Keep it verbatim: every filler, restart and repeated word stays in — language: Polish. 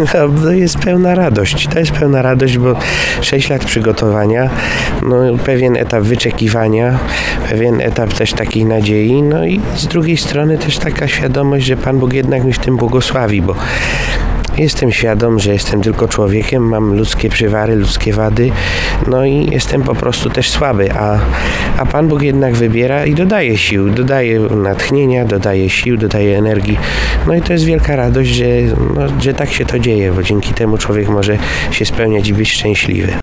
To jest pełna radość. To jest pełna radość, bo sześć lat przygotowania, no, pewien etap wyczekiwania, pewien etap też takiej nadziei, no i z drugiej strony też taka świadomość, że Pan Bóg jednak mi w tym błogosławi, bo jestem świadom, że jestem tylko człowiekiem, mam ludzkie przywary, ludzkie wady, no i jestem po prostu też słaby, a, a Pan Bóg jednak wybiera i dodaje sił, dodaje natchnienia, dodaje sił, dodaje energii. No i to jest wielka radość, że, no, że tak się to dzieje, bo dzięki temu człowiek może się spełniać i być szczęśliwy.